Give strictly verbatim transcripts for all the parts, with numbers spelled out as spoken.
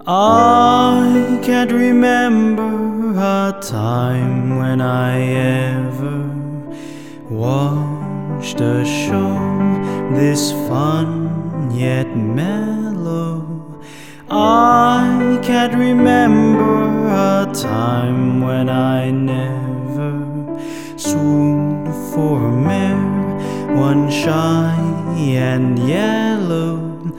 I can't remember a time when I ever watched a show this fun yet mellow. I can't remember a time when I never swooned for a mare, one shy and yellow.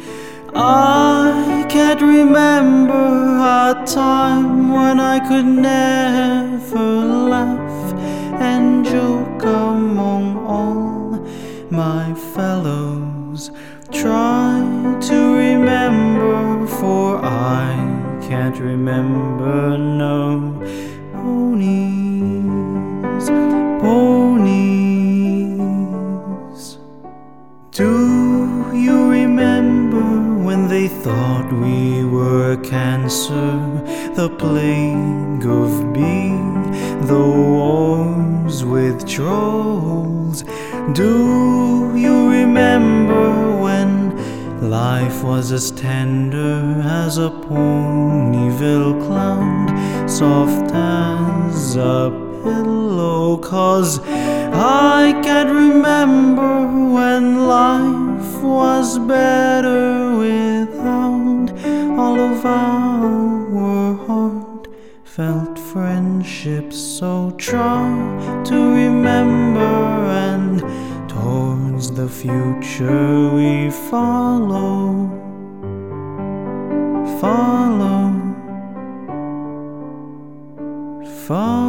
I can't remember a time when I could never laugh and joke among all my fellows. Try to remember, for I can't remember. No ponies, ponies. Do you remember when they thought we were cancer, the plague of B, the wars with trolls? Do you remember when life was as tender as a Ponyville clown, soft as a pillow? 'Cause I can't remember when life was better without all of our heartfelt friendships. So try to remember, and towards the future we follow, follow, follow.